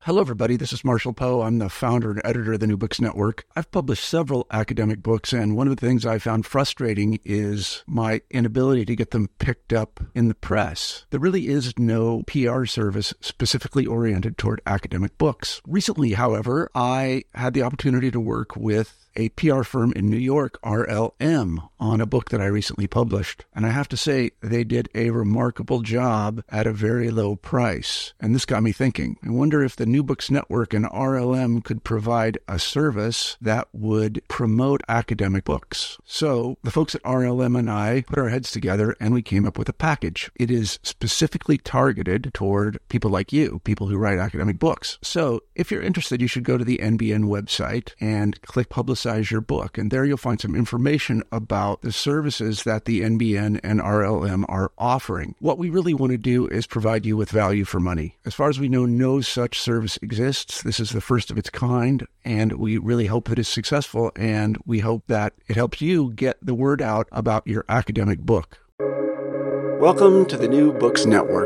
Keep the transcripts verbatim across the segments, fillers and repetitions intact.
Hello, everybody. This is Marshall Poe. I'm the founder and editor of the New Books Network. I've published several academic books, and one of the things I found frustrating is my inability to get them picked up in the press. There really is no P R service specifically oriented toward academic books. Recently, however, I had the opportunity to work with a P R firm in New York, R L M, on a book that I recently published. And I have to say, they did a remarkable job at a very low price. And this got me thinking. I wonder if the New Books Network and R L M could provide a service that would promote academic books. So the folks at R L M and I put our heads together and we came up with a package. It is specifically targeted toward people like you, people who write academic books. So if you're interested, you should go to the N B N website and click Publicize your book. And there you'll find some information about the services that the N B N and R L M are offering. What we really want to do is provide you with value for money. As far as we know, no such service exists. This is the first of its kind, and we really hope that it's successful, and we hope that it helps you get the word out about your academic book. Welcome to the New Books Network.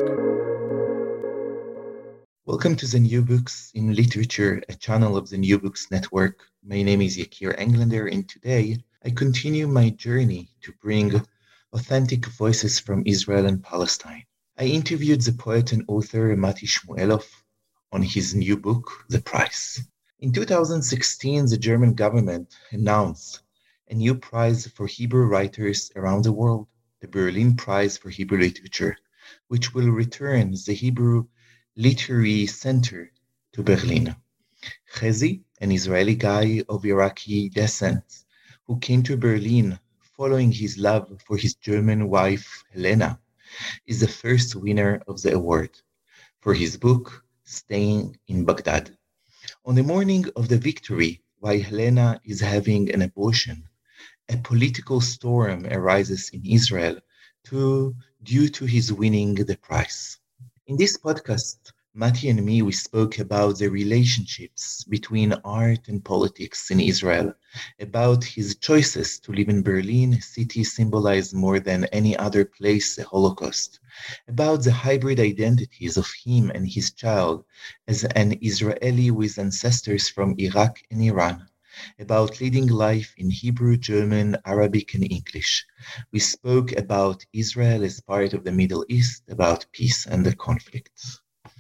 Welcome to the New Books in Literature, a channel of the New Books Network. My name is Yakir Englander, and today I continue my journey to bring authentic voices from Israel and Palestine. I interviewed the poet and author Mati Shmuelov on his new book, The Price. In two thousand sixteen, the German government announced a new prize for Hebrew writers around the world, the Berlin Prize for Hebrew Literature, which will return the Hebrew Literary Center to Berlin. Chezi, an Israeli guy of Iraqi descent, who came to Berlin following his love for his German wife, Helena, is the first winner of the award for his book, Staying in Baghdad. On the morning of the victory, while Helena is having an abortion, a political storm arises in Israel to, due to his winning the prize. In this podcast, Mati and me, we spoke about the relationships between art and politics in Israel, about his choices to live in Berlin, a city symbolized more than any other place the Holocaust, about the hybrid identities of him and his child as an Israeli with ancestors from Iraq and Iran, about leading life in Hebrew, German, Arabic, and English. We spoke about Israel as part of the Middle East, about peace and the conflicts.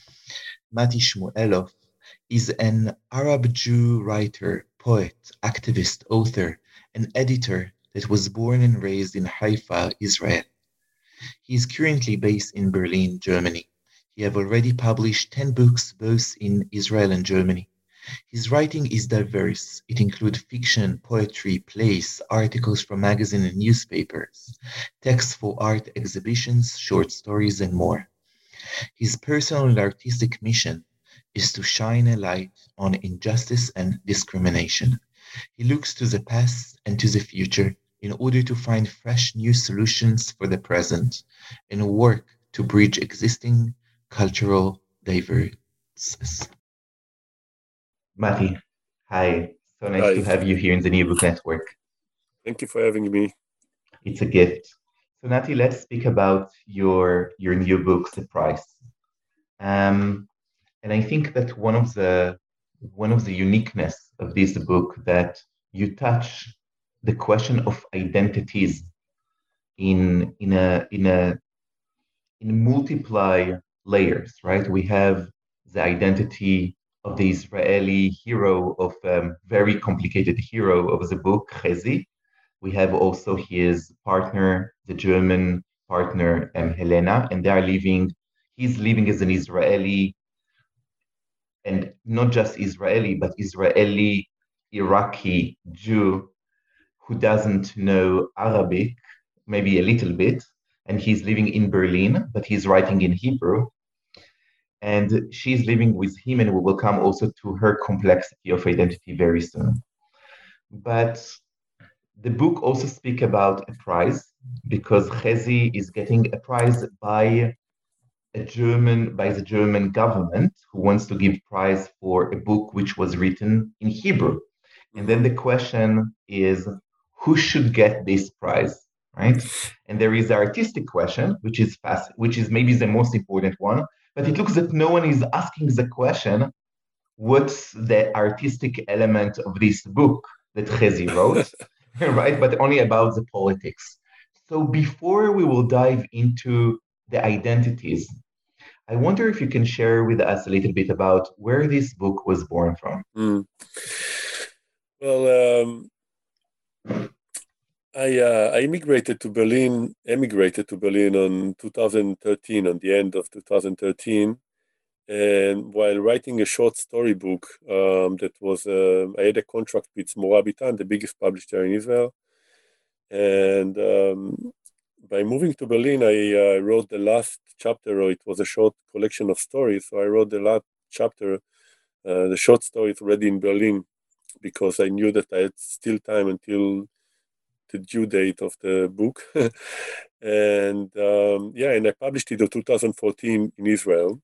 Mati Shmuelov is an Arab Jew writer, poet, activist, author, and editor that was born and raised in Haifa, Israel. He is currently based in Berlin, Germany. He has already published ten books both in Israel and Germany. His writing is diverse. It includes fiction, poetry, plays, articles from magazines and newspapers, texts for art exhibitions, short stories, and more. His personal and artistic mission is to shine a light on injustice and discrimination. He looks to the past and to the future in order to find fresh new solutions for the present and work to bridge existing cultural differences. Mati, hi. So nice Hi. to have you here in the New Book Network. Thank you for having me. It's a gift. So Nati, let's speak about your your new book, The Price. Um, and I think that one of the one of the uniqueness of this book that you touch the question of identities in in a in a in multiply layers, right? We have the identity of the Israeli hero, of a um, very complicated hero of the book, Chezi. We have also his partner, the German partner, um, Helena, and they are living, he's living as an Israeli, and not just Israeli, but Israeli Iraqi Jew who doesn't know Arabic, maybe a little bit, and he's living in Berlin, but he's writing in Hebrew. And she's living with him, and we will come also to her complexity of identity very soon. But the book also speaks about a prize, because Chezi is getting a prize by a German, by the German government, who wants to give prize for a book which was written in Hebrew. And then the question is, who should get this prize, right? And there is the artistic question, which is fast, which is maybe the most important one. But it looks that no one is asking the question, what's the artistic element of this book that Chezi wrote, right? But only about the politics. So before we will dive into the identities, I wonder if you can share with us a little bit about where this book was born from. Mm. Well, um, I uh, I immigrated to Berlin, emigrated to Berlin on two thousand thirteen, on the end of two thousand thirteen. And while writing a short story book, um, that was, uh, I had a contract with Zmora Bitan, the biggest publisher in Israel. And um, by moving to Berlin, I uh, wrote the last chapter, or it was a short collection of stories. So I wrote the last chapter, uh, the short stories already in Berlin, because I knew that I had still time until the due date of the book. and um, yeah, and I published it in two thousand fourteen in Israel.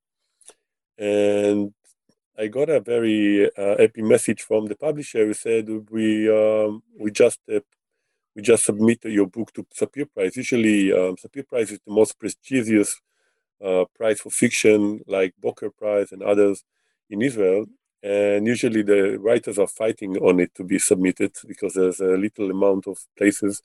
And I got a very uh, happy message from the publisher who said, we um, we just uh, we just submit your book to Sapir Prize. Usually, um, Sapir Prize is the most prestigious uh, prize for fiction, like Booker Prize and others in Israel. And usually the writers are fighting on it to be submitted because there's a little amount of places.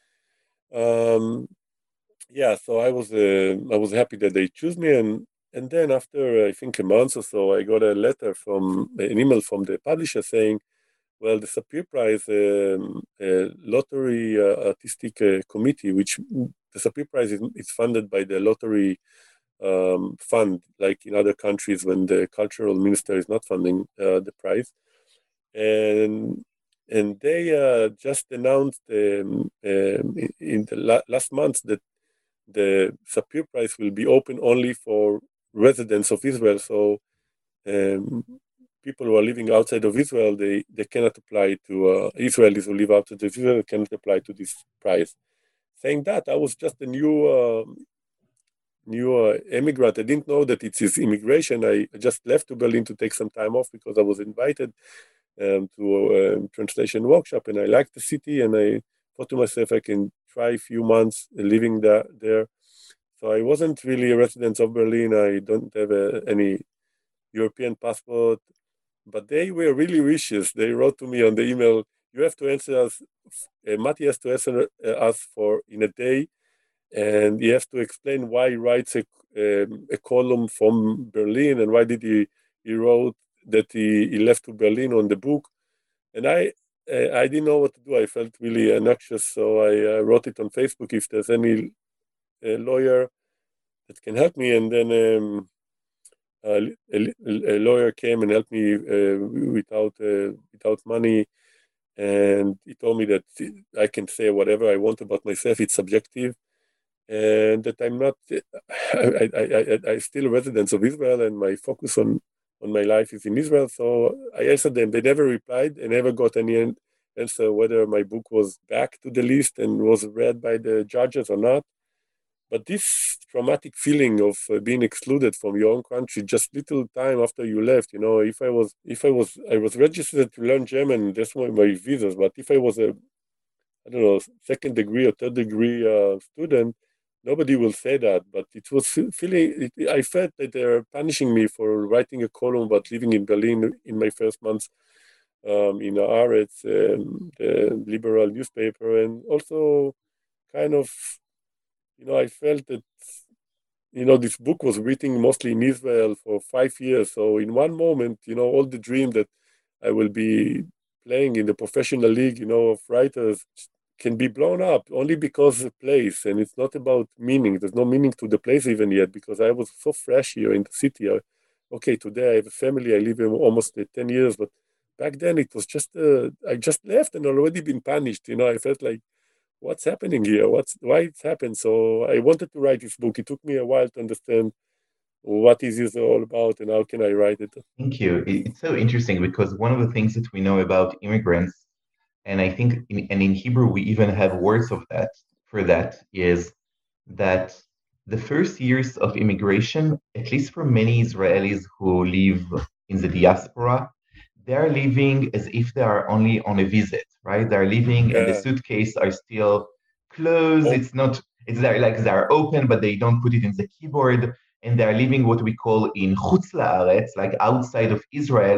Um, yeah, so I was uh, I was happy that they choose me, and and then after I think a month or so, I got a letter from an email from the publisher saying, well, the Sapir Prize um, uh, lottery uh, artistic uh, committee, which the Sapir Prize is, is funded by the lottery um, fund, like in other countries when the cultural minister is not funding uh, the prize, and and they uh, just announced um, um, in, in the la- last month that the Sapir Prize will be open only for residents of Israel. So um, people who are living outside of Israel, they, they cannot apply to, uh, Israelis who live outside of Israel cannot apply to this prize. Saying that, I was just a new uh, new uh, immigrant. I didn't know that it is immigration. I just left to Berlin to take some time off because I was invited um, to a um, translation workshop, and I liked the city, and I thought to myself I can try a few months living there. there. So I wasn't really a resident of Berlin. I don't have a, any European passport, but they were really vicious. They wrote to me on the email, you have to answer us, uh, Matti has to answer uh, us for in a day, and he has to explain why he writes a, um, a column from Berlin, and why did he, he wrote that he, he left to Berlin on the book. And I uh, I didn't know what to do. I felt really anxious, so I uh, wrote it on Facebook if there's any uh, lawyer that can help me. And then um, a, a, a lawyer came and helped me uh, without uh, without money, and he told me that I can say whatever I want about myself. It's subjective, and that I'm not. I I I I still a resident of Israel, and my focus on on my life is in Israel. So I answered them. They never replied. I never got any answer whether my book was back to the list and was read by the judges or not. But this traumatic feeling of uh, being excluded from your own country just little time after you left, you know, if I was, if I was, I was registered to learn German, that's my, my visas. But if I was a, I don't know, second degree or third degree uh, student, nobody will say that. But it was feeling, it, I felt that they're punishing me for writing a column about living in Berlin in my first months um, in Haaretz, um, the liberal newspaper, and also kind of, you know, I felt that, you know, this book was written mostly in Israel for five years. So in one moment, you know, all the dream that I will be playing in the professional league, you know, of writers can be blown up only because of the place. And it's not about meaning. There's no meaning to the place even yet, because I was so fresh here in the city. I, okay, today I have a family. I live here almost uh, ten years, but back then it was just, uh, I just left and already been punished. You know, I felt like, what's happening here? What's why it's happened? So I wanted to write this book. It took me a while to understand what is this all about and how can I write it. Thank you. It's so interesting because one of the things that we know about immigrants, and I think in, and in Hebrew we even have words of that for that, is that the first years of immigration, at least for many Israelis who live in the diaspora, they're living as if they are only on a visit, right? They're living yeah. and the suitcase are still closed. Oh. It's not, it's they're like they're open, but they don't put it in the keyboard. And they're living what we call in chutz la'aretz, like outside of Israel.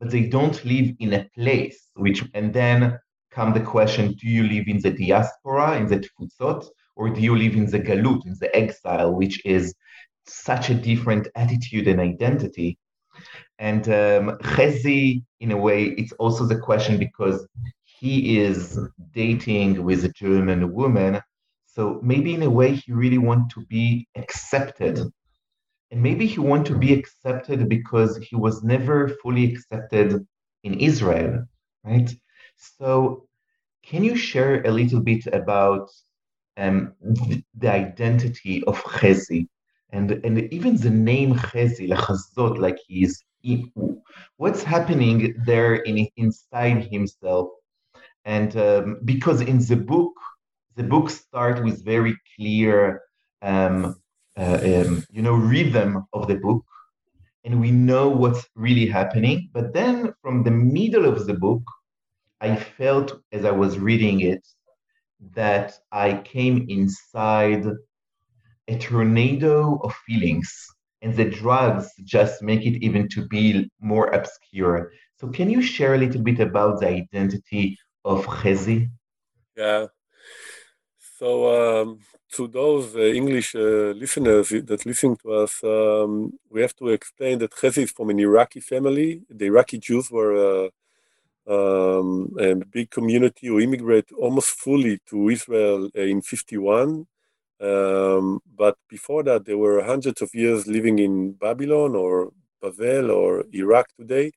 but they don't live in a place, which, and then come the question, do you live in the diaspora, in the tfutzot, or do you live in the galut, in the exile, which is such a different attitude and identity? And um, Chezi, in a way, it's also the question because he is dating with a German woman. So maybe in a way, he really wants to be accepted. And maybe he wants to be accepted because he was never fully accepted in Israel, right? So can you share a little bit about um, the, the identity of Chezi? And, and even the name Chezi, Lachazot, like he's, he, what's happening there in, inside himself? And um, because in the book, the book starts with very clear, um, uh, um, you know, rhythm of the book, and we know what's really happening. But then from the middle of the book, I felt as I was reading it that I came inside a tornado of feelings, and the drugs just make it even to be more obscure. So can you share a little bit about the identity of Chezi? Yeah. So um, to those uh, English uh, listeners that listen to us, um, we have to explain that Chezi is from an Iraqi family. The Iraqi Jews were uh, um, a big community who immigrated almost fully to Israel uh, in fifty-one. Um, but before that, there were hundreds of years living in Babylon or Bavel or Iraq today,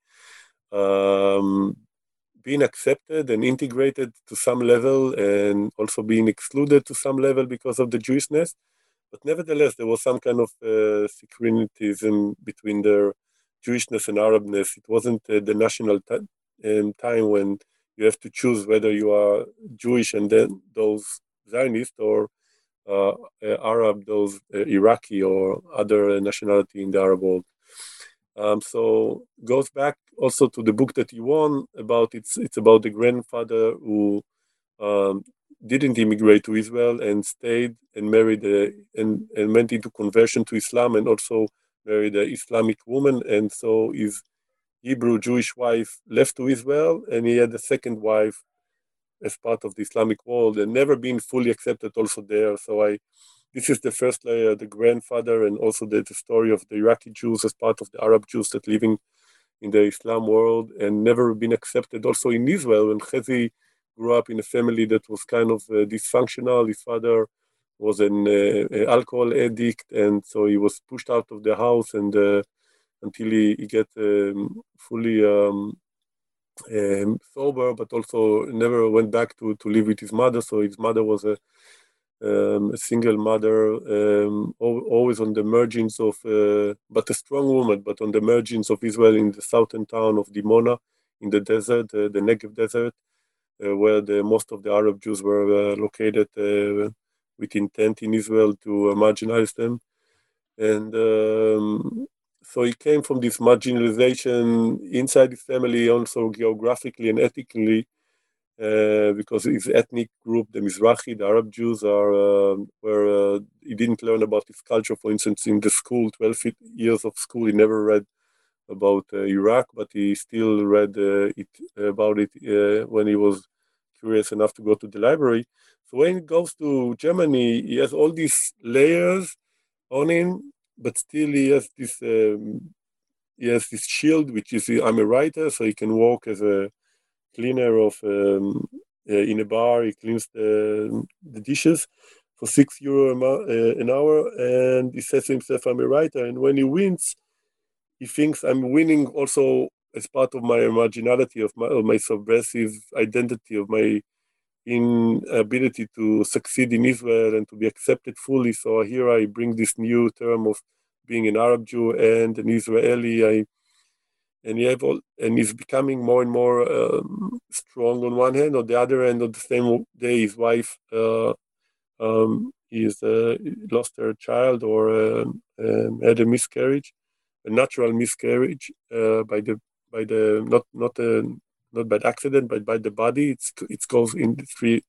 um, being accepted and integrated to some level and also being excluded to some level because of the Jewishness. But nevertheless, there was some kind of uh, syncretism between their Jewishness and Arabness. It wasn't uh, the national t- um, time when you have to choose whether you are Jewish and then those Zionists or uh, uh, Arab, those uh, Iraqi or other nationality in the Arab world. Um, so goes back also to the book that you won about. It's it's about the grandfather who um, didn't immigrate to Israel and stayed and married a, and and went into conversion to Islam and also married an Islamic woman, and so his Hebrew Jewish wife left to Israel, and he had a second wife as part of the Islamic world and never been fully accepted also there. So I, this is the first layer, the grandfather, and also the, the story of the Iraqi Jews as part of the Arab Jews that living in the Islam world and never been accepted also in Israel. When Chezi grew up in a family that was kind of uh, dysfunctional, his father was an uh, alcohol addict, and so he was pushed out of the house and uh, until he, he get um, fully um, um, sober, but also never went back to, to live with his mother. So his mother was a, um, a single mother, um, always on the margins of, uh, but a strong woman, but on the margins of Israel in the southern town of Dimona, in the desert, uh, the Negev desert, uh, where the most of the Arab Jews were uh, located uh, with intent in Israel to uh, marginalize them. And um, so he came from this marginalization inside his family, also geographically and ethnically, uh, because his ethnic group, the Mizrahi, the Arab Jews, are uh, where uh, he didn't learn about his culture. For instance, in the school, twelve years of school, he never read about uh, Iraq, but he still read uh, it about it uh, when he was curious enough to go to the library. So when he goes to Germany, he has all these layers on him, but still he has this um, he has this shield, which is I'm a writer, so he can work as a cleaner of um, uh, in a bar. He cleans the, the dishes for six euro a mo- uh, an hour, and he says to himself, "I'm a writer." And when he wins, he thinks I'm winning also as part of my marginality, of my, of my subversive identity, of my inability to succeed in Israel and to be accepted fully. So here I bring this new term of being an Arab Jew and an Israeli. I and you have all, and he's becoming more and more um, strong on one hand. On the other hand, on the same day, his wife uh, um, is uh, lost her child or uh, um, had a miscarriage, a natural miscarriage uh, by the by the not not uh, not by accident, but by the body. It's it goes in the three.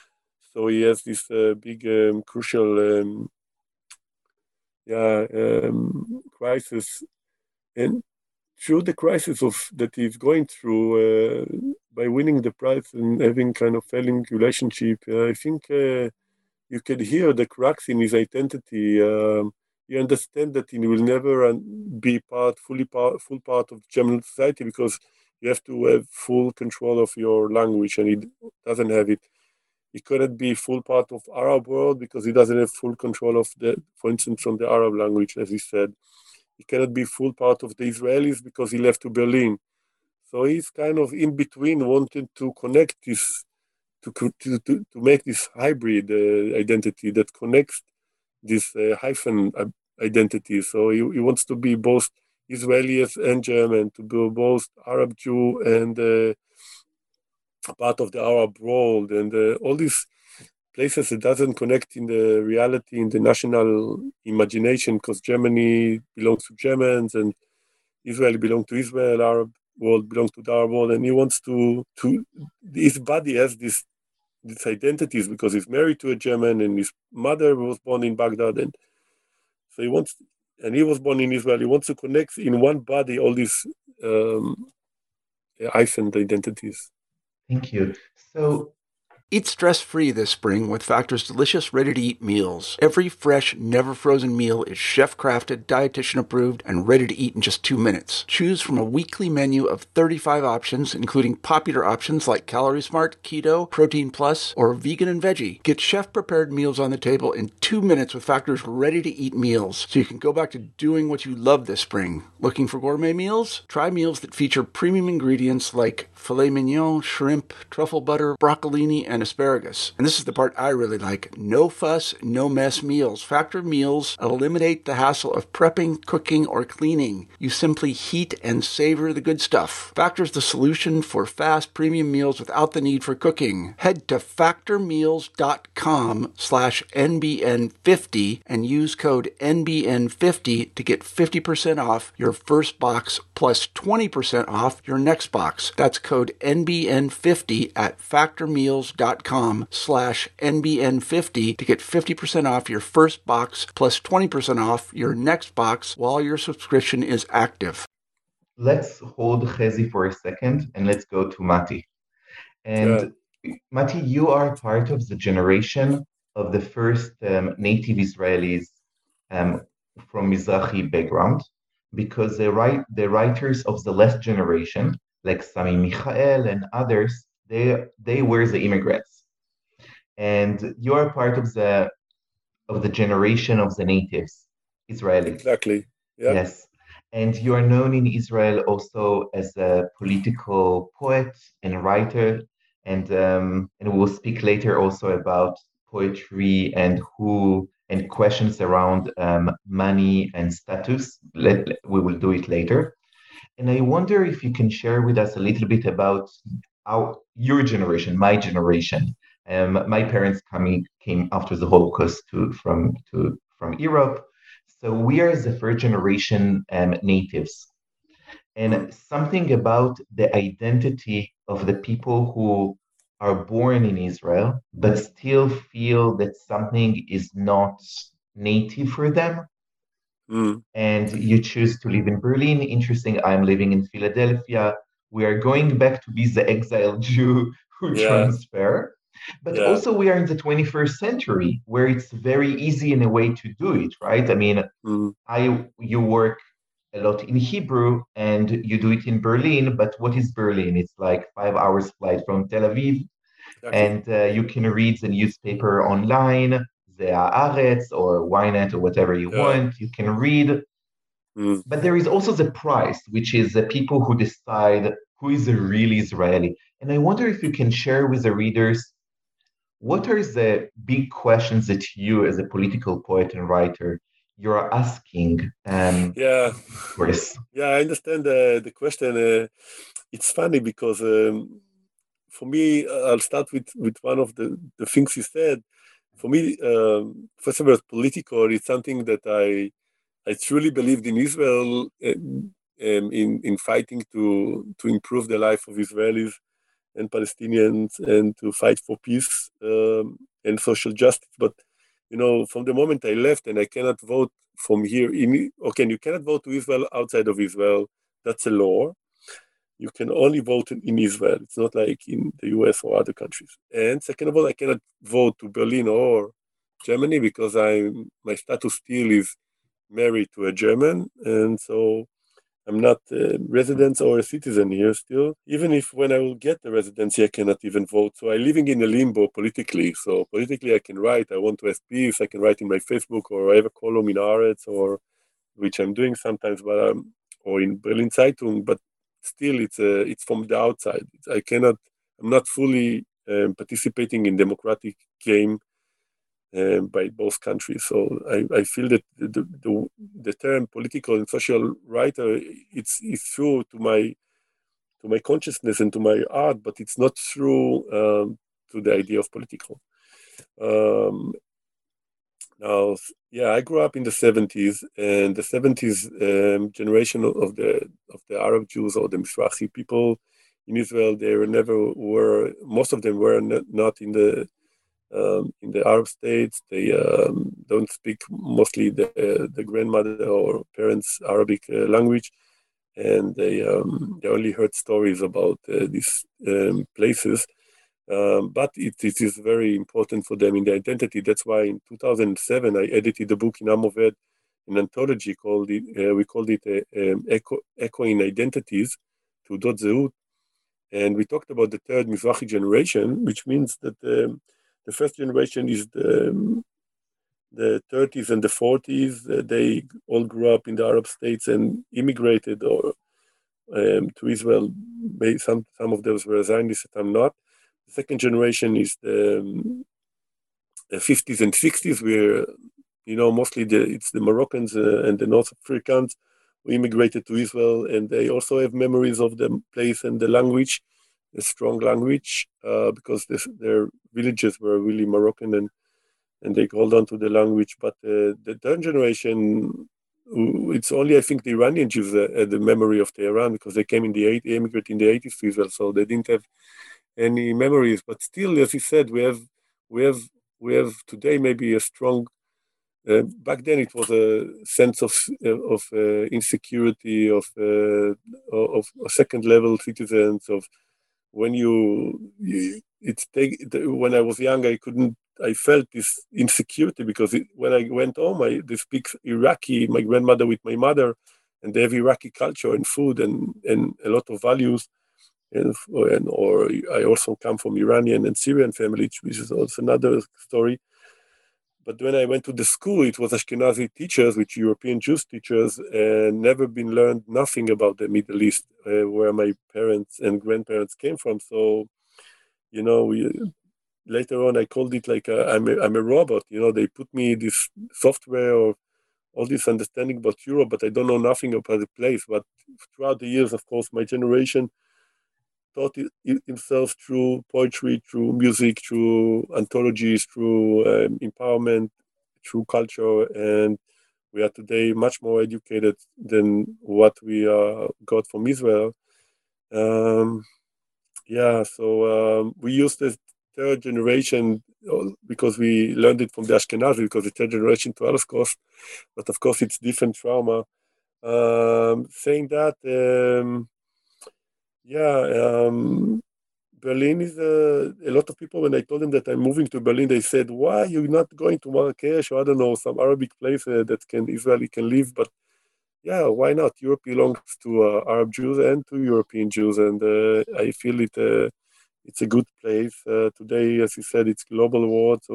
So he has this uh, big um, crucial um, yeah um, crisis and through the crisis of that he's going through, uh, by winning the prize and having kind of failing relationship, uh, I think uh, you can hear the cracks in his identity. Um, you understand that he will never be part, fully part, full part of German society, because you have to have full control of your language, and he doesn't have it. He couldn't be full part of Arab world because he doesn't have full control of the, for instance, from the Arab language, as he said. He cannot be full part of the Israelis because he left to Berlin. So he's kind of in between, wanting to connect this, to to to, to make this hybrid uh, identity that connects this uh, hyphen identity. So he, he wants to be both Israeli and German, to be both Arab Jew and uh, part of the Arab world, and uh, all these places that doesn't connect in the reality, in the national imagination, because Germany belongs to Germans and Israel belongs to Israel, Arab world belongs to the Arab world, and he wants to, to his body has this, these identities because he's married to a German and his mother was born in Baghdad, and so he wants, and he was born in Israel, he wants to connect in one body all these um, hyphen identities. Thank you. So eat stress-free this spring with Factor's delicious, ready-to-eat meals. Every fresh, never-frozen meal is chef-crafted, dietitian-approved, and ready to eat in just two minutes. Choose from a weekly menu of thirty-five options, including popular options like Calorie Smart, Keto, Protein Plus, or Vegan and Veggie. Get chef-prepared meals on the table in two minutes with Factor's ready-to-eat meals, so you can go back to doing what you love this spring. Looking for gourmet meals? Try meals that feature premium ingredients like filet mignon, shrimp, truffle butter, broccolini, and asparagus. And this is the part I really like. No fuss, no mess meals. Factor meals eliminate the hassle of prepping, cooking, or cleaning. You simply heat and savor the good stuff. Factor's the solution for fast premium meals without the need for cooking. Head to factormeals.com slash NBN50 and use code N B N fifty to get fifty percent off your first box plus twenty percent off your next box. That's code N B N fifty at factormeals.com slash NBN50 to get fifty percent off your first box plus twenty percent off your next box while your subscription is active. Let's hold Chezi for a second and let's go to Mati. And yeah. Mati, you are part of the generation of the first um, native Israelis um, from Mizrahi background, because the, write, the writers of the last generation, like Sami Michael and others, they they were the immigrants, and you are part of the of the generation of the natives, Israelis. Exactly. Yeah. Yes, and you are known in Israel also as a political poet and writer, and um, and we'll speak later also about poetry and who and questions around um, money and status. Let, we will do it later, and I wonder if you can share with us a little bit about our, your generation, my generation. Um, my parents coming came after the Holocaust to from to from Europe, so we are the first generation um, natives, and mm. something about the identity of the people who are born in Israel but still feel that something is not native for them. Mm. And you choose to live in Berlin. Interesting. I'm living in Philadelphia. We are going back to be the exiled Jew who yeah. transfer. But yeah. also we are in the twenty-first century where it's very easy in a way to do it, right? I mean, mm. I you work a lot in Hebrew and you do it in Berlin, but what is Berlin? It's like five hours flight from Tel Aviv. Exactly. And uh, you can read the newspaper online, the Haaretz or Ynet or whatever you yeah. want. You can read. Mm. But there is also the price, which is the people who decide who is a real Israeli. And I wonder if you can share with the readers, what are the big questions that you, as a political poet and writer, you're asking? Um, yeah, Chris. Yeah, I understand the, the question. Uh, it's funny because um, for me, I'll start with, with one of the, the things you said. For me, um, first of all, political is something that I I truly believed in Israel, uh, um, in in fighting to to improve the life of Israelis and Palestinians and to fight for peace um, and social justice. But you know, from the moment I left and I cannot vote from here in, okay, you cannot vote to Israel outside of Israel. that's a law. You can only vote in, in Israel. It's not like in the U S or other countries. And second of all, I cannot vote to Berlin or Germany because I my status still is married to a German, and so I'm not a resident or a citizen here still. Even if when I will get the residency, I cannot even vote. So I'm living in a limbo politically. So politically, I can write. I want to have peace. I can write in my Facebook, or I have a column in Haaretz, or which I'm doing sometimes, but um, or in Berlin Zeitung. But still, it's a, it's from the outside. I cannot. I'm not fully um, participating in democratic game uh, by both countries. So I, I feel that the, the, the term political and social writer, it's, it's true to my to my consciousness and to my art, but it's not true um, to the idea of political. Um, now, yeah, I grew up in the seventies, and the seventies um, generation of the of the Arab Jews or the Mizrahi people in Israel, they were never were most of them were not in the Um, in the Arab states. They um, don't speak mostly the, uh, the grandmother or parents' Arabic uh, language, and they um, they only heard stories about uh, these um, places. Um, but it, it is very important for them in their identity. That's why in two thousand seven I edited a book in Am Oved, an anthology called it. Uh, we called it uh, um, Echo, Echoing Identities, Tudot Zeut, and we talked about the third Mizrahi generation, which means that. Um, The first generation is the, um, the thirties and the forties. Uh, they all grew up in the Arab states and immigrated or um, to Israel. Some some of those were Zionists, some not. The second generation is the, um, the fifties and sixties, where you know mostly the, it's the Moroccans uh, and the North Africans who immigrated to Israel, and they also have memories of the place and the language. A strong language uh, because this, their villages were really Moroccan and, and they hold on to the language. But uh, the third generation, it's only, I think, the Iranian Jews uh, had the memory of Tehran because they came in the eighties, immigrated in the eighties to Israel, so they didn't have any memories. But still, as you said, we have, we have, we have today maybe a strong. Uh, back then, it was a sense of of uh, insecurity, of uh, of second-level citizens, of when you, you it's take when I was young, I couldn't. I felt this insecurity because it, when I went home, I they speak Iraqi. My grandmother with my mother, and they have Iraqi culture and food and, and a lot of values. And, and or I also come from Iranian and Syrian family, which is also another story. But when I went to the school, it was Ashkenazi teachers, which European Jewish teachers, and never been learned nothing about the Middle East, uh, where my parents and grandparents came from. So, you know, we, later on I called it like a, I'm, a, I'm a robot. You know, they put me this software or all this understanding about Europe, but I don't know nothing about the place. But throughout the years, of course, my generation taught it himself through poetry, through music, through anthologies, through um, empowerment, through culture, and we are today much more educated than what we uh, got from Israel. Um, yeah, so um, we use the third generation because we learned it from the Ashkenazi, because the third generation to Holocaust, but of course it's different trauma. Um, saying that, um, yeah, um, Berlin is a, a lot of people, when I told them that I'm moving to Berlin, they said, why you're not going to Marrakesh or I don't know, some Arabic place uh, that can Israeli can live? But yeah, why not? Europe belongs to uh, Arab Jews and to European Jews, and uh, I feel it. Uh, it's a good place. Uh, today, as you said, it's global war, so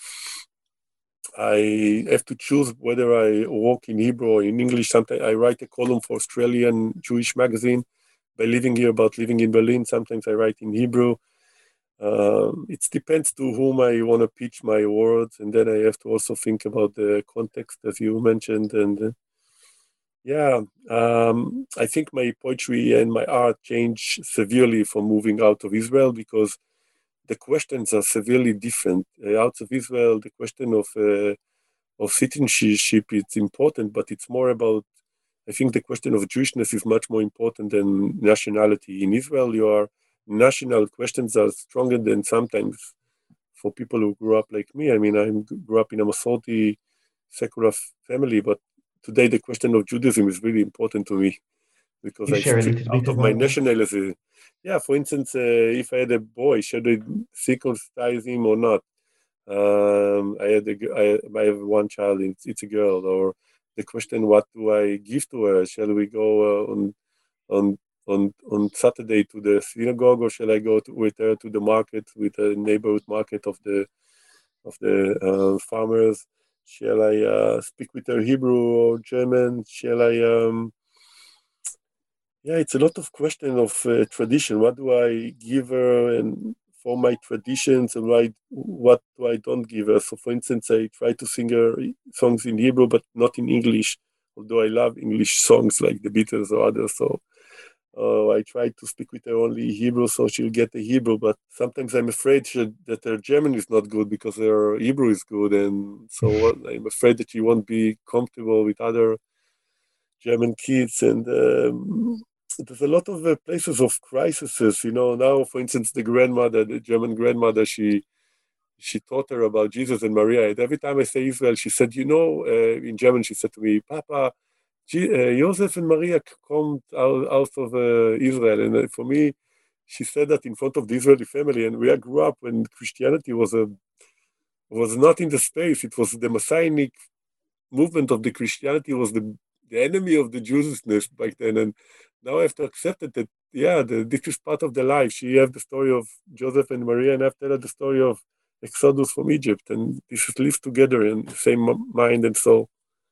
I have to choose whether I work in Hebrew or in English. Sometimes I write a column for Australian Jewish magazine. By living here, about living in Berlin, sometimes I write in Hebrew. Um, it depends to whom I want to pitch my words, and then I have to also think about the context, as you mentioned. And uh, yeah, um, I think my poetry and my art changed severely from moving out of Israel because the questions are severely different. Uh, out of Israel, the question of uh, of citizenship is important, but it's more about. I think the question of Jewishness is much more important than nationality. In Israel, your national questions are stronger than sometimes for people who grew up like me. I mean, I grew up in a Masorti secular family, but today the question of Judaism is really important to me. because you I share a stripped little out bit of my about that? nationality. Yeah, for instance, uh, if I had a boy, should I circumcise him or not? Um, I had a, I, I have one child, it's, it's a girl. Or the question, what do I give to her? Shall we go uh, on on on on Saturday to the synagogue, or shall I go to, with her to the market, with the neighborhood market of the of the uh, farmers? Shall I uh, speak with her Hebrew or German? Shall I? Um, yeah, it's a lot of question of uh, tradition. What do I give her, and for my traditions, and why, what do I don't give her? So, for instance, I try to sing her songs in Hebrew, but not in English. Although I love English songs like the Beatles or others, so uh, I try to speak with her only Hebrew, so she'll get the Hebrew. But sometimes I'm afraid she, that her German is not good because her Hebrew is good, and so I'm afraid that she won't be comfortable with other German kids. And um, there's a lot of uh, places of crises. You know, now, for instance, the grandmother, the German grandmother, she she taught her about Jesus and Maria. And every time I say Israel, she said, you know, uh, in German, she said to me, Papa, G- uh, Joseph and Maria come out, out of uh, Israel. And uh, for me, she said that in front of the Israeli family. And we grew up when Christianity was a was not in the space. It was the Messianic movement of the Christianity was the the enemy of the Jewishness back then. And now I have to accept it that, yeah, the, this is part of the life. She has the story of Joseph and Maria, and after that, the story of Exodus from Egypt. And this is lived together in the same mind and soul.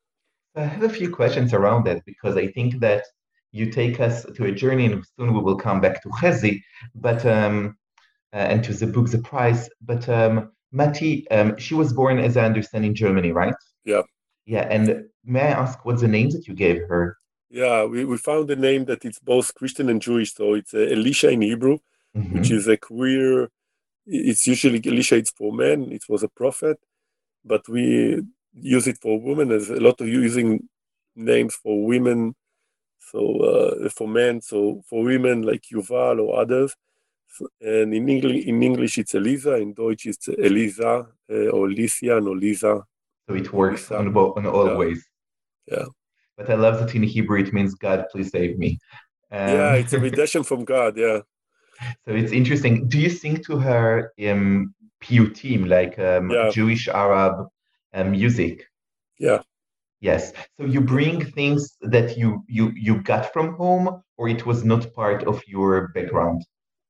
I have a few questions around that because I think that you take us to a journey, and soon we will come back to Chezi, but um, uh, and to the book The Price. But um, Mati, um, she was born, as I understand, in Germany, right? Yeah. Yeah, and may I ask what's the name that you gave her? Yeah, we, we found a name that it's both Christian and Jewish. So it's uh, Elisha in Hebrew, which Mm-hmm. is a queer, it's usually Elisha, it's for men, it was a prophet, but we use it for women. There's a lot of using names for women, so uh, for men, so for women like Yuval or others. So, and in English, in English it's Eliza, in Deutsch it's Eliza uh, or Lysian or Lisa So it or works Lisa. on both on all Yeah, ways. yeah. But I love that in Hebrew it means God, please save me. Yeah, Um, it's a redemption from God, yeah. so it's interesting. Do you sing to her um, piyutim, like um, Yeah, Jewish Arab um, music? yeah. Yes. So you bring things that you you you got from home, or it was not part of your background?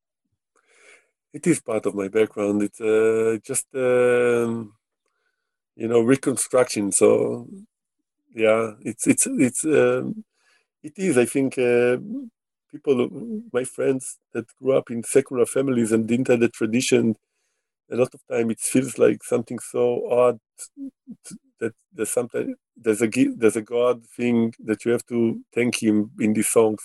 It is part of my background. It's uh, just, um, you know, reconstruction. So, yeah, it's, it's, it's, um, it is, I think, uh, people, my friends that grew up in secular families and didn't have the tradition, a lot of time it feels like something so odd that there's sometimes there's a there's a God thing that you have to thank Him in these songs.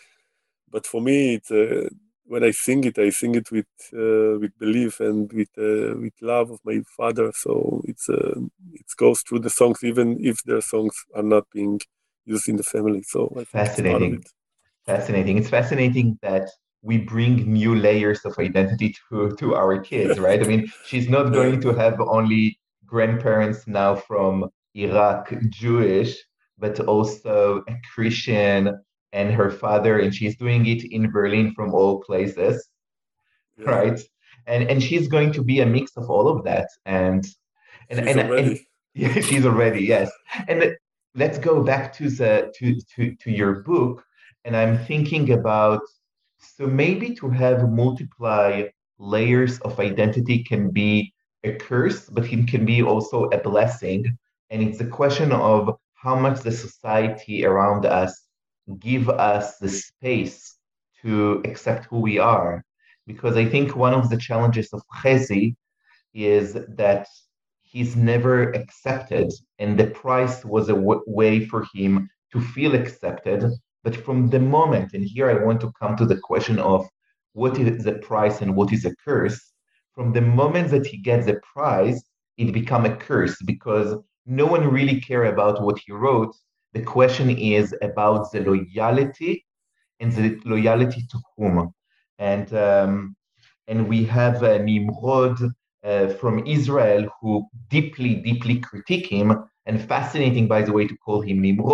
But for me, it's uh, when I sing it, I sing it with uh, with belief and with uh, with love of my Father. So it's uh, it goes through the songs, even if their songs are not being used in the family. So I think it's part of Fascinating. it. Fascinating. It's fascinating that we bring new layers of identity to, to our kids, right? I mean, she's not Yeah, going to have only grandparents now from Iraq, Jewish, but also a Christian and her father, and she's doing it in Berlin from all places, yeah, right? And and she's going to be a mix of all of that. And and she's and, and already. yeah, she's already, yes. And let's go back to the to, to to your book, and I'm thinking about, so maybe to have multiply layers of identity can be a curse, but it can be also a blessing. And it's a question of how much the society around us give us the space to accept who we are. Because I think one of the challenges of Chezi is that he's never accepted, and the price was a w- way for him to feel accepted. But from the moment, and here I want to come to the question of what is the price and what is a curse, from the moment that he gets the prize, it become a curse because no one really care about what he wrote. The question is about the loyalty and the loyalty to whom. And um, and we have uh, Nimrod uh, from Israel who deeply, deeply critique him. And fascinating, by the way, to call him Nimrod,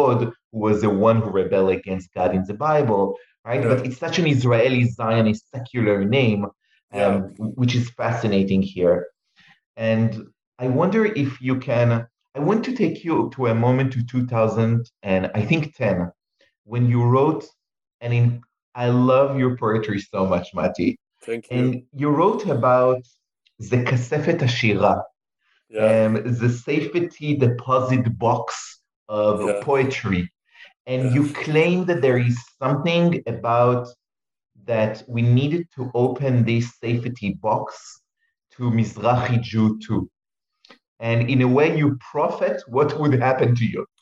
who was the one who rebelled against God in the Bible, right? Yeah. But it's such an Israeli Zionist secular name, um, Yeah. which is fascinating here. And I wonder if you can, I want to take you to a moment to two thousand and I think ten, when you wrote, and in, I love your poetry so much, Mati. Thank you. And you wrote about the Kasefet Ashira, Yeah. um, the safety deposit box of Yeah. poetry. And Yes. you claim that there is something about that we needed to open this safety box to Mizrahi Jew too. And in a way, you prophet what would happen to you.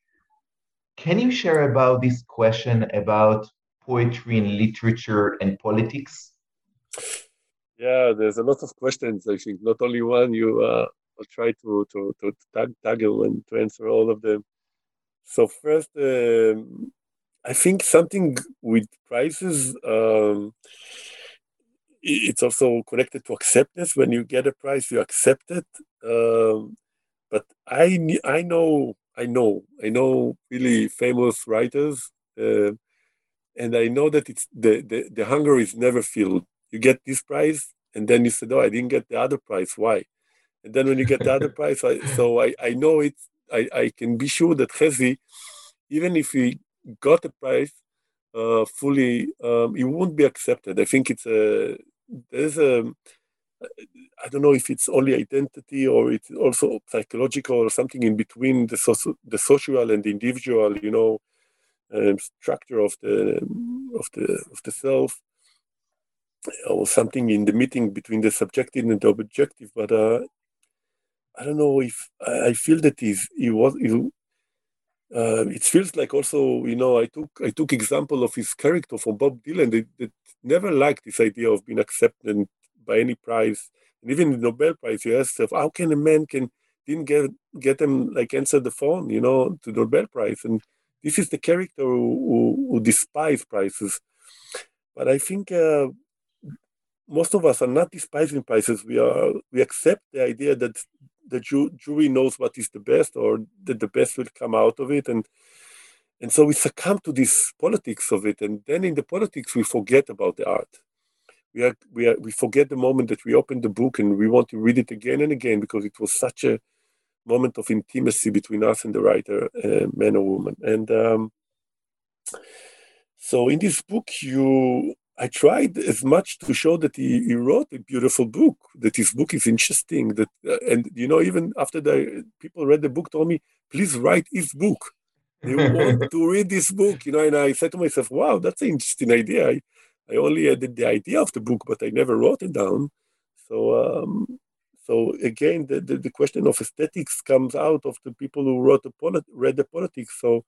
Can you share about this question about poetry and literature and politics? Yeah, there's a lot of questions. I think not only one. You uh, will try to to to tag, tackle and to answer all of them. So first, um, I think something with prices. Um, i- it's also connected to acceptance. When you get a prize, you accept it. Um, but I kn- I know I know I know really famous writers, uh, and I know that it's the, the the hunger is never filled. You get this prize, and then you said, "Oh, I didn't get the other prize. Why?" And then when you get the other prize, I, so I I know it. I I can be sure that Chezi, even if he got a prize uh, fully, um, he won't be accepted. I think it's a there's a I don't know if it's only identity or it's also psychological or something in between the social, the social and the individual, you know, um, structure of the of the of the self, or something in the meeting between the subjective and the objective. But uh, I don't know if I, I feel that he's, he was. He, uh, it feels like also, you know, I took I took example of his character from Bob Dylan that, that never liked this idea of being accepted by any prize, and even the Nobel Prize. You ask yourself, how can a man can didn't get get them like answer the phone, you know, to the Nobel Prize, and this is the character who, who, who despise prizes. But I think uh, most of us are not despising prizes. We are we accept the idea that the ju- jury knows what is the best, or that the best will come out of it, and and so we succumb to this politics of it, and then in the politics we forget about the art. We are we are we forget the moment that we open the book and we want to read it again and again because it was such a moment of intimacy between us and the writer, uh, man or woman. And um, so in this book, you I tried as much to show that he, he wrote a beautiful book, that his book is interesting, that uh, and you know, even after the people read the book, told me, please write his book. They want to read this book, you know. And I said to myself, wow, that's an interesting idea. I, I only had the idea of the book, but I never wrote it down. So um, so again, the, the, the question of aesthetics comes out of the people who wrote the polit- read the politics. So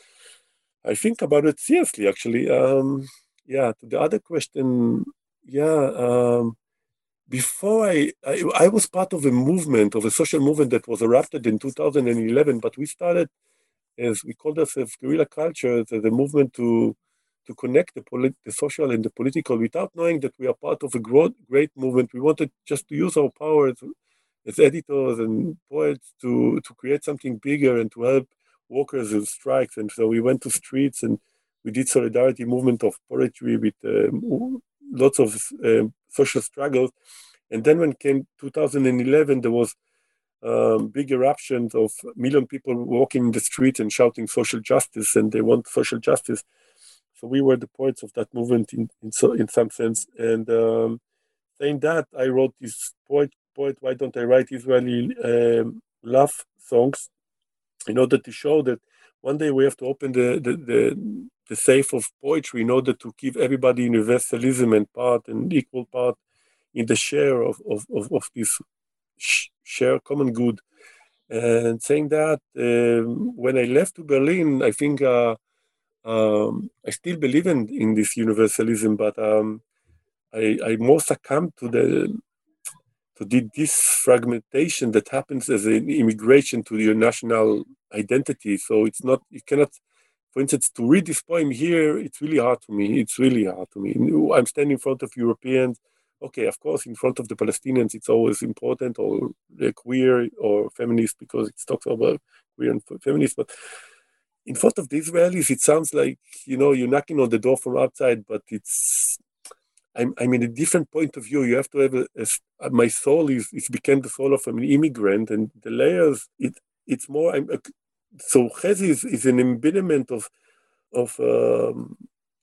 I think about it seriously, actually. Um, yeah, to the other question, yeah. Um, before I, I, I was part of a movement, of a social movement that was erupted in two thousand eleven, but we started, as we called ourselves guerrilla culture, the, the movement to to connect the, polit- the social and the political without knowing that we are part of a gro- great movement. We wanted just to use our power as, as editors and poets to, to create something bigger and to help workers in strikes. And so we went to streets and we did solidarity movement of poetry with um, lots of um, social struggles. And then when came two thousand eleven, there was um, big eruptions of million people walking in the streets and shouting social justice, and they want social justice. So we were the poets of that movement in in, so, in some sense. And um, saying that, I wrote this poet, poet, why don't I write Israeli um, love songs in order to show that one day we have to open the, the, the, the safe of poetry in order to give everybody universalism and part and equal part in the share of, of, of, of this sh- share common good. And saying that, um, when I left to Berlin, I think uh, um, I still believe in, in this universalism, but um, I, I more succumbed to the to the, this fragmentation that happens as an immigration to your national identity. So it's not, you cannot, for instance, to read this poem here, it's really hard to me. It's really hard to me. I'm standing in front of Europeans. Okay, of course, in front of the Palestinians, it's always important, or queer or feminist, because it talks about queer and feminist. But in front of the Israelis, it sounds like, you know, you're knocking on the door from outside, but it's, I'm, I'm in a different point of view. You have to have a, a my soul is, is became the soul of an immigrant, and the layers, it, it's more, I'm, so Chezi is, is an embodiment of, of, um,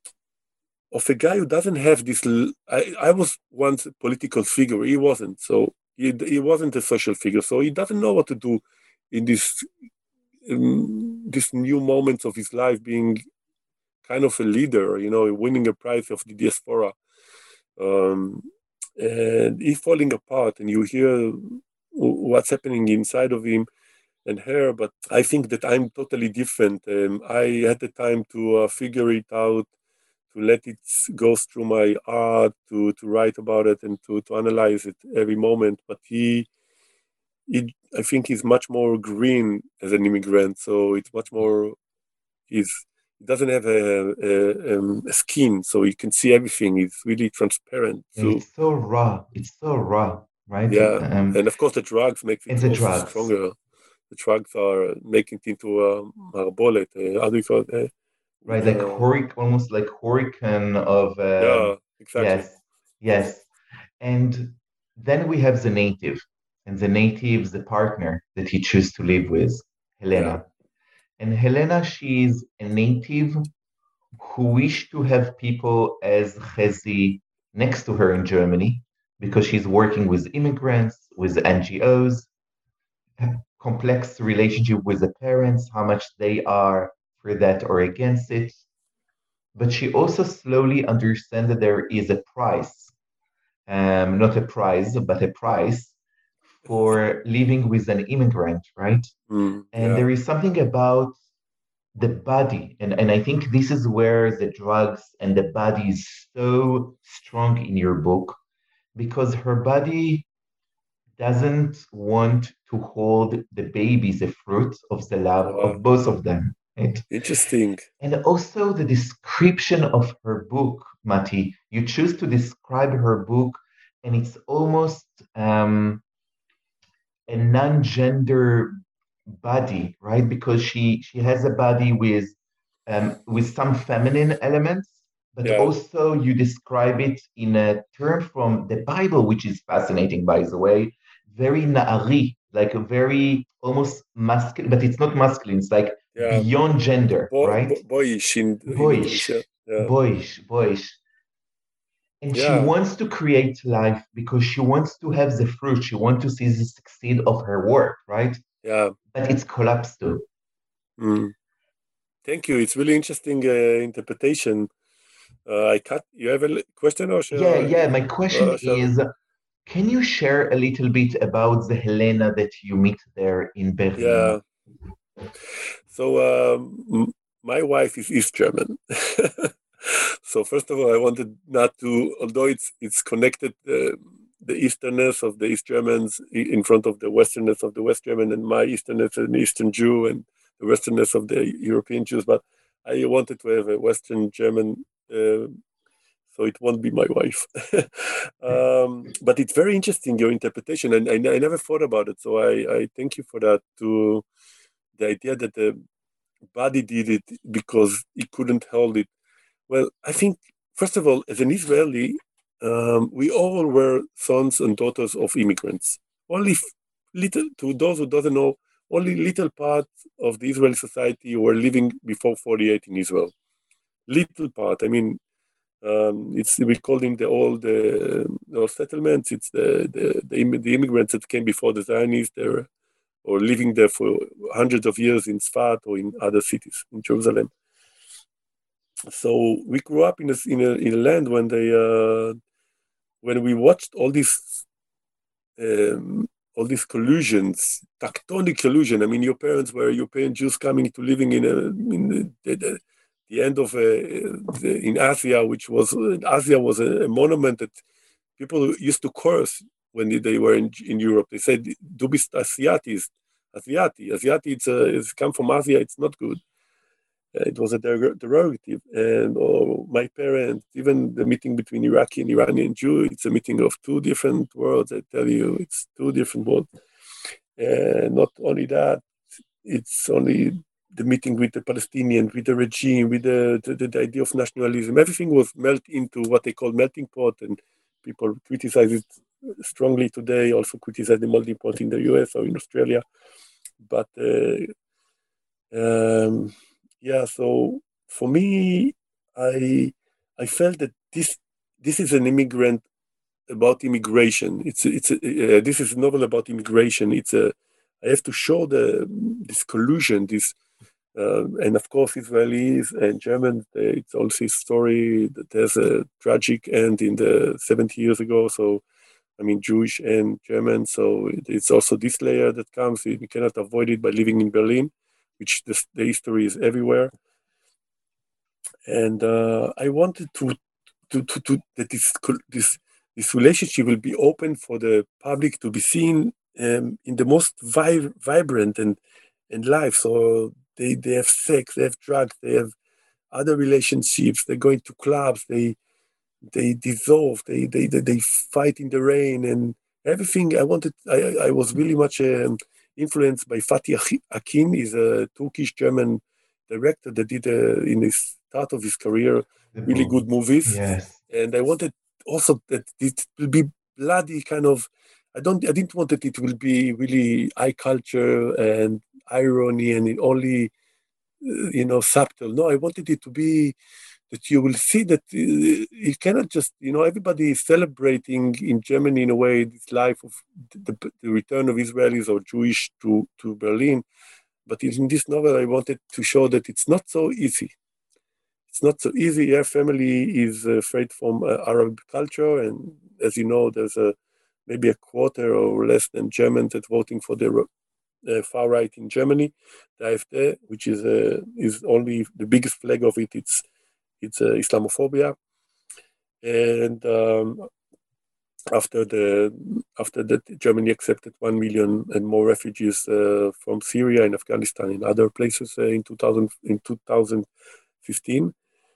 of a guy who doesn't have this, I, I was once a political figure, he wasn't, so he, he wasn't a social figure, so he doesn't know what to do in this, in this new moments of his life, being kind of a leader, you know, winning a prize of the diaspora. Um, and he's falling apart, and you hear what's happening inside of him and her, but I think that I'm totally different. Um, I had the time to uh, figure it out, to let it go through my art, to, to write about it, and to, to analyze it every moment. But he, he, I think he's much more green as an immigrant, so it's much more, he's, he doesn't have a, a, um, a skin, so you can see everything. It's really transparent. Yeah, So it's so raw. It's so raw, right? yeah, Um, and of course the drugs makes and it the also drugs. stronger. The drugs are making it into a marbolet. Uh, how do you call it? Uh, Right, with, like uh, hurric, almost like hurricane of um, yeah, exactly. yes, yes. And then we have the native, and the native is the partner that he chooses to live with, Yeah, Helena. And Helena, she's a native who wished to have people as Chezi next to her in Germany because she's working with immigrants, with N G Os, complex relationship with the parents, how much they are for that or against it. But she also slowly understands that there is a price, um, not a prize, but a price for living with an immigrant, right? mm, And yeah, there is something about the body, and, and I think this is where the drugs and the body is so strong in your book, because her body doesn't want to hold the baby, the fruit of the love yeah. of both of them. Right? Interesting. And also the description of her book, Mati. You choose to describe her book, and it's almost um, a non-gender body, right? Because she she has a body with um, with some feminine elements, but Yeah, also you describe it in a term from the Bible, which is fascinating, by the way, very na'ari, like a very almost masculine, but it's not masculine. It's like yeah. beyond gender, Boy, right? bo- boyish in in English. Boyish, Yeah, yeah, boyish, boyish. And she yeah, wants to create life because she wants to have the fruit. She wants to see the succeed of her work, right? yeah. But it's collapsed too. Mm. Thank you. It's really interesting uh, interpretation. Uh, I cut. You have a l- question, or Yeah, shall yeah. My I? question Uh, shall is, can you share a little bit about the Helena that you meet there in Berlin? yeah. So um, m- my wife is East German. So first of all, I wanted not to, although it's it's connected, uh, the Easternness of the East Germans i- in front of the Westernness of the West German, and my Easternness as an Eastern Jew, and the Westernness of the European Jews. But I wanted to have a Western German, uh, so it won't be my wife. um, but it's very interesting your interpretation, and I, I never thought about it. So I, I thank you for that. To the idea that the body did it because he couldn't hold it. Well, I think, first of all, as an Israeli, um, we all were sons and daughters of immigrants. Only f- little, to those who doesn't know, only little part of the Israeli society were living before forty-eight in Israel. Little part. I mean, um, it's we call them the old uh, the settlements. It's the the, the im- the immigrants that came before the Zionists. They're or living there for hundreds of years in Sfat or in other cities in Jerusalem. So we grew up in a in a, in a land when they uh, when we watched all these um, all these collusions, tectonic collusion. I mean, your parents were European Jews coming to living in a in the, the, the, the end of uh, the, in Asia, which was Asia was a, a monument that people used to curse when they were in, in Europe. They said, "Du bist Asiatis, Asiati, Asiati. It's, a, it's come from Asia. It's not good." Uh, It was a der- derogative, and oh, my parents, even the meeting between Iraqi and Iranian Jew, it's a meeting of two different worlds. I tell you, it's two different worlds. And not only that, it's only the meeting with the Palestinians, with the regime, with the, the, the idea of nationalism. Everything was melted into what they call melting pot, and people criticize it strongly today, also criticize the melting pot in the U S or in Australia. But uh, um, yeah, so for me, I I felt that this this is an immigrant about immigration. It's it's a, uh, this is a novel about immigration. It's a I have to show the this collusion, this uh, and of course Israelis and Germans. It's also a story that there's a tragic end in the seventy years ago. So I mean Jewish and German. So it's also this layer that comes. We cannot avoid it by living in Berlin, which the, the history is everywhere. And uh, I wanted to to to, to that this this. This relationship will be open for the public to be seen um, in the most vi- vibrant and, and life. So they, they have sex, they have drugs, they have other relationships, they're going to clubs, they they dissolve, they they, they, they fight in the rain and everything. I wanted, I, I was really much um, influenced by Fatih Akin. He's a Turkish-German director that did, uh, in the start of his career, really good movies. Yes. And I wanted also that it will be bloody kind of, I don't, I didn't want that it will be really high culture and irony and only, uh, you know, subtle. No, I wanted it to be that you will see that uh, you cannot just, you know, everybody is celebrating in Germany in a way this life of the, the return of Israelis or Jewish to, to Berlin. But in this novel, I wanted to show that it's not so easy. It's not so easy. Your family is afraid from uh, Arab culture, and as you know, there's a maybe a quarter or less than Germans that voting for the uh, far right in Germany, the AfD, which is uh, is only the biggest flag of it. It's it's uh, Islamophobia, and um, after the after that, Germany accepted one million and more refugees uh, from Syria and Afghanistan and other places uh, in two thousand in two thousand fifteen.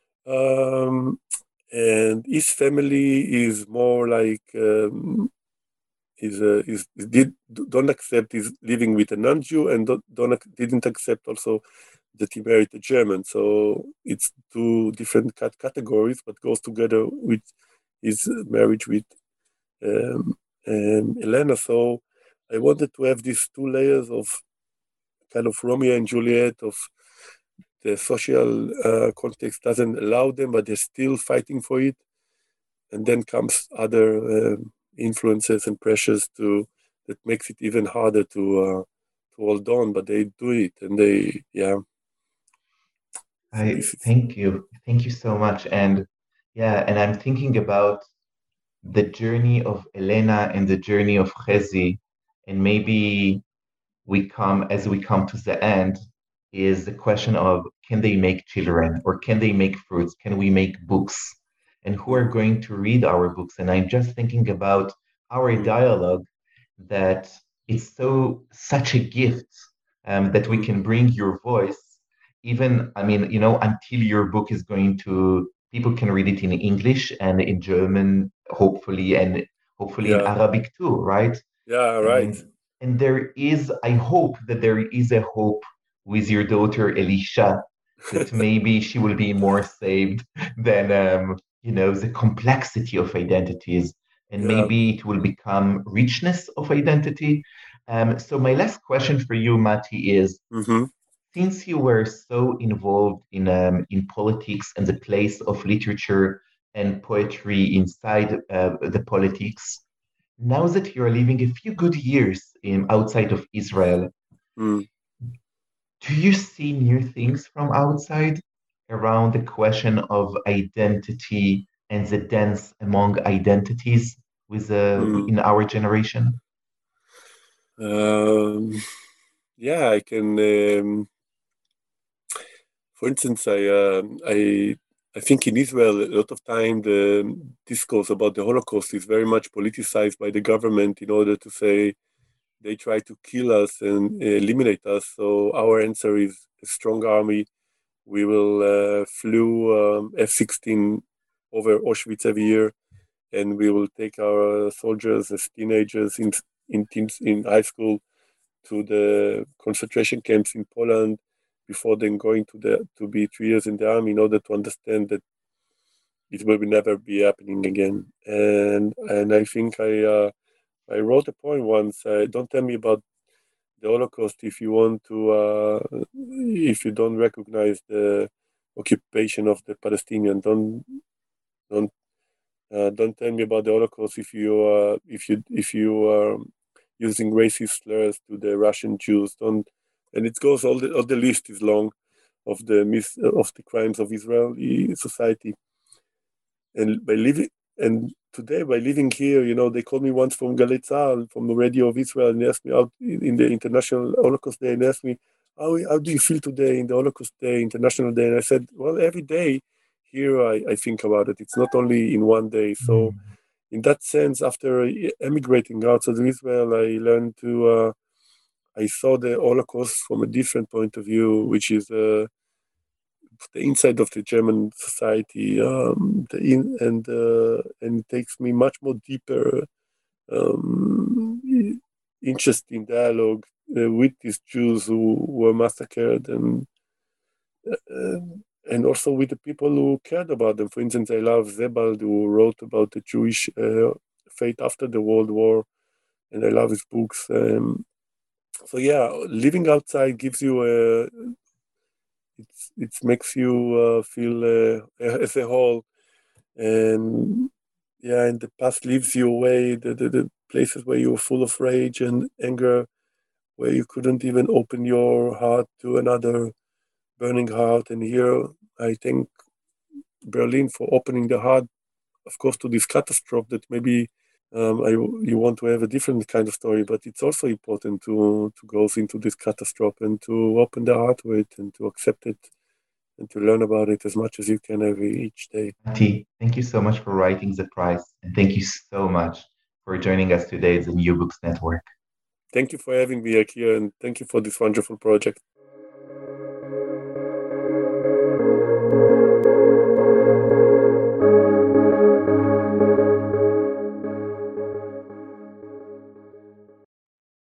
Um, and his family is more like um, is uh, is, is did don't accept is living with a non-Jew and don't, don't didn't accept also that he married a German. So it's two different cat categories, but goes together with his marriage with um, um, Elena. So I wanted to have these two layers of kind of Romeo and Juliet of the social uh, context doesn't allow them, but they're still fighting for it. And then comes other uh, influences and pressures to that makes it even harder to uh, to hold on. But they do it, and they yeah. I so thank you, thank you so much, and yeah, and I'm thinking about the journey of Elena and the journey of Chezi, and maybe we come as we come to the end is the question of can they make children or can they make fruits? Can we make books? And who are going to read our books? And I'm just thinking about our dialogue that it's so such a gift um, that we can bring your voice. Even, I mean, you know, until your book is going to, people can read it in English and in German, hopefully, and hopefully yeah. in Arabic too, right? Yeah, right. And, and there is, I hope that there is a hope with your daughter Elisha, that maybe she will be more saved than, um, you know, the complexity of identities. And yeah. maybe it will become richness of identity. Um, so my last question for you, Mati, is, mm-hmm. since you were so involved in, um, in politics and the place of literature and poetry inside uh, the politics, now that you're living a few good years in, outside of Israel, mm. do you see new things from outside around the question of identity and the dance among identities with uh, mm. in our generation? Um, yeah, I can. Um, for instance, I uh, I. I think in Israel, a lot of time the discourse about the Holocaust is very much politicized by the government in order to say they try to kill us and eliminate us. So our answer is a strong army. We will uh, flew um, F sixteen over Auschwitz every year, and we will take our soldiers as teenagers in in teens, in high school to the concentration camps in Poland. before then going to the to be three years in the army in order to understand that it will never be happening again. And and I think I uh, I wrote a poem once. Uh, don't tell me about the Holocaust if you want to uh, if you don't recognize the occupation of the Palestinian. Don't don't uh, don't tell me about the Holocaust if you uh, if you if you are using racist slurs to the Russian Jews. Don't, and it goes all the all the list is long of the mis of the crimes of Israeli society. And by living and today by living here, you know, they called me once from Galei Tzahal, from the radio of Israel, and they asked me out in the International Holocaust Day, and they asked me, how, how do you feel today in the Holocaust Day, International Day? And I said, well, every day here I, I think about it. It's not only in one day. So mm. in that sense, after emigrating outside of Israel, I learned to, uh, I saw the Holocaust from a different point of view, which is uh, the inside of the German society, um, the in, and uh, and it takes me much more deeper um, interest in dialogue uh, with these Jews who were massacred, and uh, and also with the people who cared about them. For instance, I love Sebald, who wrote about the Jewish uh, fate after the World War, and I love his books. Um, so yeah, living outside gives you a It's, it makes you uh, feel uh, as a whole, and yeah, and the past leaves you away. The, the, the places where you were full of rage and anger, where you couldn't even open your heart to another burning heart. And here, I thank Berlin for opening the heart, of course, to this catastrophe that maybe Um, I, you want to have a different kind of story, but it's also important to, to go into this catastrophe and to open the heart to it and to accept it and to learn about it as much as you can every each day. Matti, thank you so much for writing the prize, and thank you so much for joining us today at the New Books Network. Thank you for having me here, and thank you for this wonderful project.